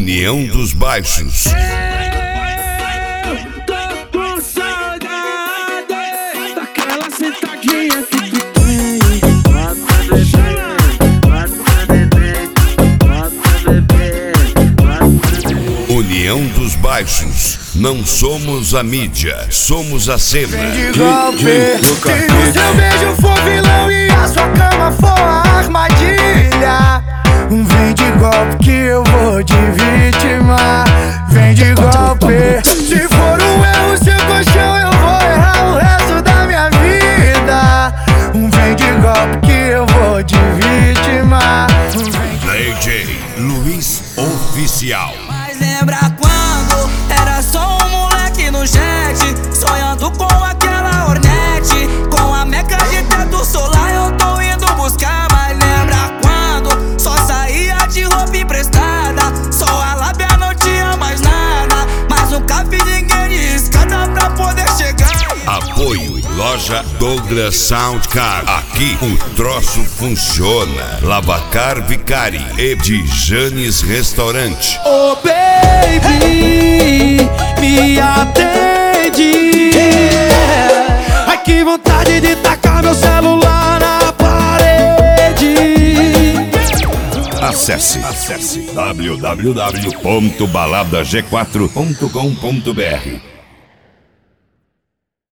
União dos Baixos. Tô com saudade daquela sentadinha que tu tem. União dos Baixos. Não somos a mídia, somos a cena. Vem de golpe, se o seu beijo for vilão e a sua cama for a armadilha, vem de golpe que eu vou de vítima. Vem de golpe, se for um erro seu colchão eu vou errar o resto da minha vida. Vem de golpe que eu vou de vítima. DJ Luiz Oficial. Mas lembra quando era só um moleque no jet, sonhando com aquela Hornet, com a meca de teto solar eu tô indo buscar. Mas lembra quando só saía de roupa emprestada, só a lábia não tinha mais nada, mas nunca vi ninguém de escada pra poder chegar. Apoio Loja Douglas Sound Car. Aqui o troço funciona. Lavacar Vicari e de Janes Restaurante. Oh baby, me atende. Ai que vontade de tacar meu celular na parede. Acesse www.baladag4.com.br.